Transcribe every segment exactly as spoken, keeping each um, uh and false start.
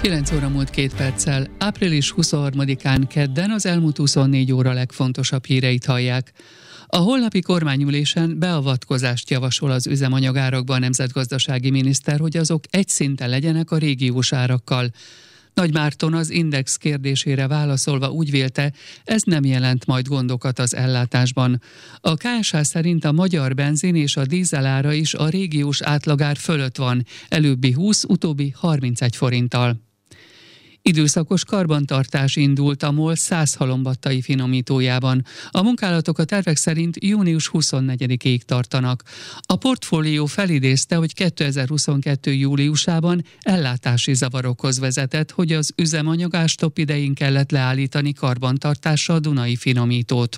kilenc óra múlt két perccel, április huszonharmadikán kedden az elmúlt huszonnégy óra legfontosabb híreit hallják. A holnapi kormányülésen beavatkozást javasol az üzemanyagárakba a nemzetgazdasági miniszter, hogy azok egy szinten legyenek a régiós árakkal. Nagy Márton az Index kérdésére válaszolva úgy vélte, ez nem jelent majd gondokat az ellátásban. A ká es há szerint a magyar benzin és a dízel ára is a régiós átlagár fölött van, előbbi húsz, utóbbi harmincegy forinttal. Időszakos karbantartás indult a MOL száz halombattai finomítójában. A munkálatok a tervek szerint június huszonnegyedikéig tartanak. A portfólió felidézte, hogy kétezer-huszonkettő júliusában ellátási zavarokhoz vezetett, hogy az üzemanyag ástop idején kellett leállítani karbantartásra a Dunai finomítót.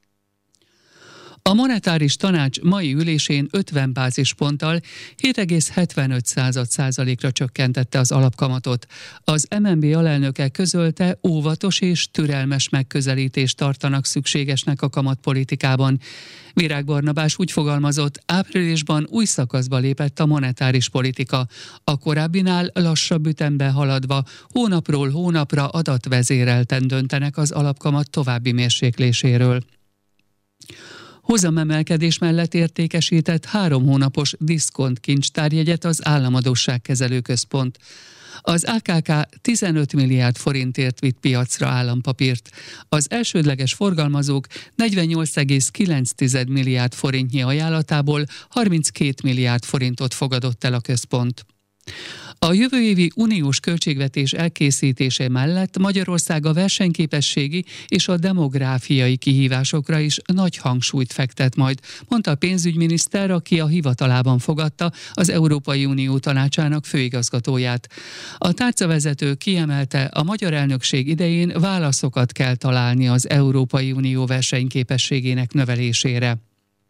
A monetáris tanács mai ülésén ötven bázisponttal hét egész hetvenöt százalékra csökkentette az alapkamatot. Az em en bé alelnöke közölte, óvatos és türelmes megközelítést tartanak szükségesnek a kamatpolitikában. Virág Barnabás úgy fogalmazott, áprilisban új szakaszba lépett a monetáris politika, a korábbinál lassabb ütemben haladva, hónapról hónapra adatvezérelten döntenek az alapkamat további mérsékléséről. Hozamemelkedés mellett értékesített három hónapos diszkont kincstárjegyet az Államadósságkezelő Központ. Az á ká ká tizenöt milliárd forintért vitt piacra állampapírt. Az elsődleges forgalmazók negyvennyolc egész kilenc milliárd forintnyi ajánlatából harminckét milliárd forintot fogadott el a központ. A jövő évi uniós költségvetés elkészítése mellett Magyarország a versenyképességi és a demográfiai kihívásokra is nagy hangsúlyt fektet majd, mondta a pénzügyminiszter, aki a hivatalában fogadta az Európai Unió Tanácsának főigazgatóját. A tárcavezető kiemelte, a magyar elnökség idején válaszokat kell találni az Európai Unió versenyképességének növelésére.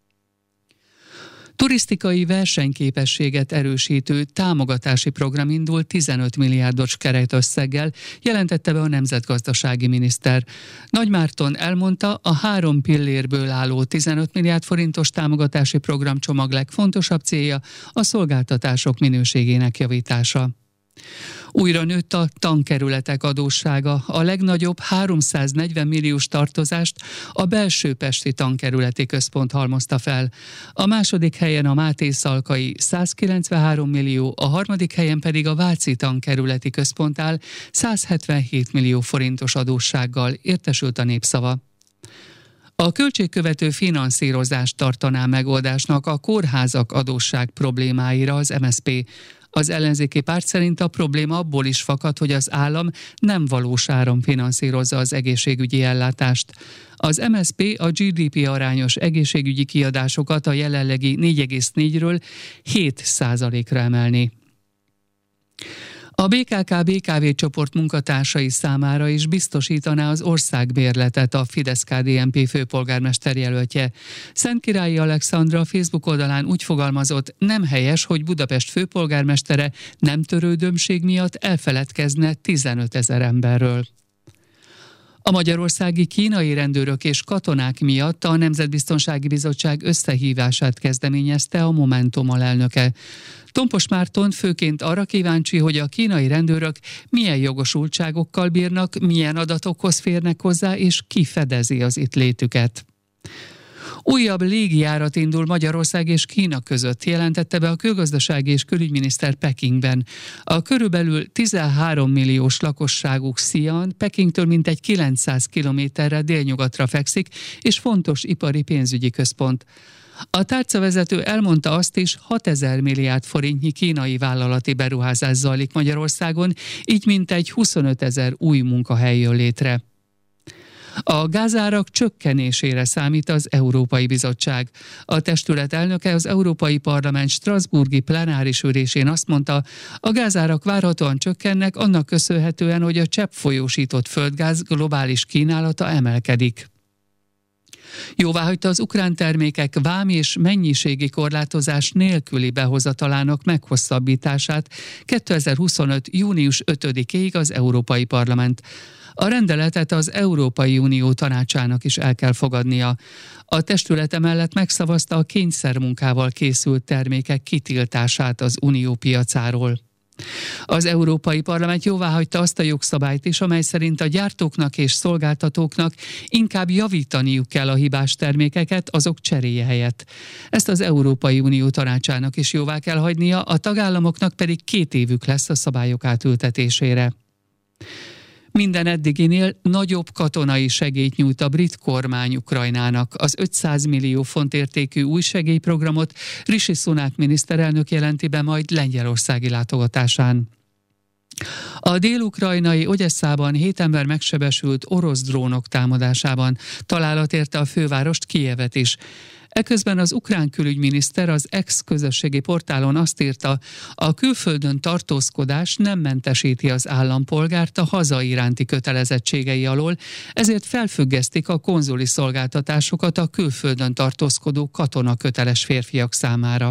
Turisztikai versenyképességet erősítő támogatási program indul tizenöt milliárdos keretösszeggel, jelentette be a nemzetgazdasági miniszter. Nagy Márton elmondta, a három pillérből álló tizenöt milliárd forintos támogatási programcsomag legfontosabb célja a szolgáltatások minőségének javítása. Újra nőtt a tankerületek adóssága. A legnagyobb háromszáznegyven milliós tartozást a Belső-Pesti Tankerületi Központ halmozta fel. A második helyen a Mátészalkai százkilencvenhárom millió, a harmadik helyen pedig a Váci Tankerületi Központ áll százhetvenhét millió forintos adóssággal, értesült a Népszava. A költségkövető finanszírozást tartaná megoldásnak a kórházak adósság problémáira az em es zé pé. Az ellenzéki párt szerint a probléma abból is fakad, hogy az állam nem valós áron finanszírozza az egészségügyi ellátást. Az em es zé pé a gé dé pé arányos egészségügyi kiadásokat a jelenlegi négy egész négyről hét százalékra emelni. A bé ká ká bé ká vé csoport munkatársai számára is biztosítaná az országbérletet a Fidesz-ká dé en pé főpolgármester jelöltje. Szentkirályi Alexandra Facebook oldalán úgy fogalmazott, nem helyes, hogy Budapest főpolgármestere nem törődömség miatt elfeledkezne tizenötezer emberről. A magyarországi kínai rendőrök és katonák miatt a Nemzetbiztonsági Bizottság összehívását kezdeményezte a Momentum alelnöke. Tompos Márton főként arra kíváncsi, hogy a kínai rendőrök milyen jogosultságokkal bírnak, milyen adatokhoz férnek hozzá, és ki fedezi az itt létüket. Újabb légijárat indul Magyarország és Kína között, jelentette be a külgazdasági és külügyminiszter Pekingben. A körülbelül tizenhárom milliós lakosságú Xi'an Pekingtől mintegy kilencszáz kilométerre délnyugatra fekszik, és fontos ipari pénzügyi központ. A tárcavezető elmondta azt is, hatezer milliárd forintnyi kínai vállalati beruházás zajlik Magyarországon, így mintegy huszonötezer új munkahely jön létre. A gázárak csökkenésére számít az Európai Bizottság. A testület elnöke az Európai Parlament strasbourgi plenáris ülésén azt mondta, a gázárak várhatóan csökkennek annak köszönhetően, hogy a cseppfolyósított földgáz globális kínálata emelkedik. Jóváhagyta az ukrán termékek vám és mennyiségi korlátozás nélküli behozatalának meghosszabbítását kétezer-huszonöt június ötödikéig az Európai Parlament. A rendeletet az Európai Unió Tanácsának is el kell fogadnia. A testület emellett megszavazta a kényszermunkával készült termékek kitiltását az unió piacáról. Az Európai Parlament jóváhagyta azt a jogszabályt is, amely szerint a gyártóknak és szolgáltatóknak inkább javítaniuk kell a hibás termékeket azok cseréje helyett. Ezt az Európai Unió tanácsának is jóvá kell hagynia, a tagállamoknak pedig két évük lesz a szabályok átültetésére. Minden eddiginél nagyobb katonai segélyt nyújt a brit kormány Ukrajnának. Az ötszáz millió font értékű új segélyprogramot Rishi Sunak miniszterelnök jelenti be majd lengyelországi látogatásán. A dél-ukrajnai Ogyesszában hét ember megsebesült orosz drónok támadásában. Találat érte a fővárost, Kijevet is. Eközben az ukrán külügyminiszter az X közösségi portálon azt írta, a külföldön tartózkodás nem mentesíti az állampolgárt a haza iránti kötelezettségei alól, ezért felfüggesztik a konzuli szolgáltatásokat a külföldön tartózkodó katonaköteles férfiak számára.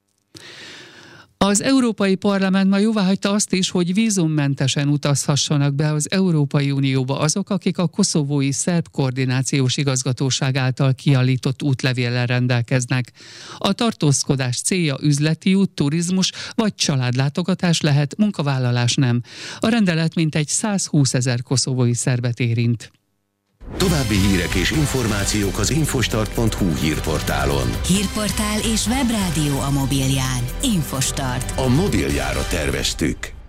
Az Európai Parlament ma jóváhagyta azt is, hogy vízummentesen utazhassanak be az Európai Unióba azok, akik a koszovói szerb koordinációs igazgatóság által kiállított útlevéllel rendelkeznek. A tartózkodás célja üzleti út, turizmus vagy családlátogatás lehet, munkavállalás nem. A rendelet mintegy százhúszezer koszovói szerbet érint. További hírek és információk az infostart pont hu hírportálon. Hírportál és webrádió a mobilján. Infostart. A mobiljára terveztük.